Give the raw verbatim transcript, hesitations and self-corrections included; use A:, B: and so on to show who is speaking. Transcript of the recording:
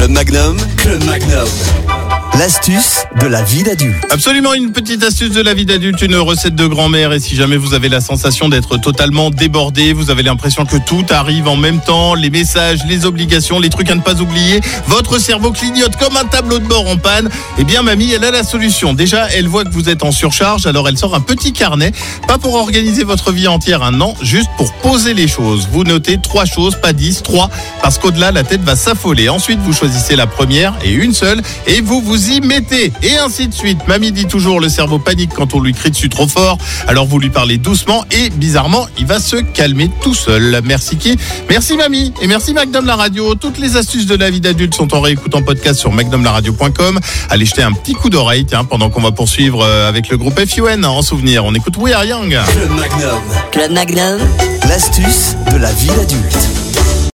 A: Club Magnum, Club Magnum. L'astuce de la vie d'adulte.
B: Absolument, une petite astuce de la vie d'adulte, une recette de grand-mère. Et si jamais vous avez la sensation d'être totalement débordé, vous avez l'impression que tout arrive en même temps, les messages, les obligations, les trucs à ne pas oublier, votre cerveau clignote comme un tableau de bord en panne, eh bien mamie, elle a la solution. Déjà, elle voit que vous êtes en surcharge, alors elle sort un petit carnet, pas pour organiser votre vie entière, hein, non, juste pour poser les choses. Vous notez trois choses, pas dix, trois, parce qu'au-delà, la tête va s'affoler. Ensuite, vous choisissez la première et une seule, et vous vous y mettez, et ainsi de suite. Mamie dit toujours, le cerveau panique quand on lui crie dessus trop fort, alors vous lui parlez doucement et bizarrement, il va se calmer tout seul. Merci qui ? Merci mamie, et merci Magnum la radio. Toutes les astuces de la vie d'adulte sont en réécoute en podcast sur magnum la radio point com. Allez jeter un petit coup d'oreille, tiens, pendant qu'on va poursuivre avec le groupe F U N en souvenir. On écoute We Are Young.
A: Club Magnum.
C: Club Magnum.
A: L'astuce de la vie d'adulte.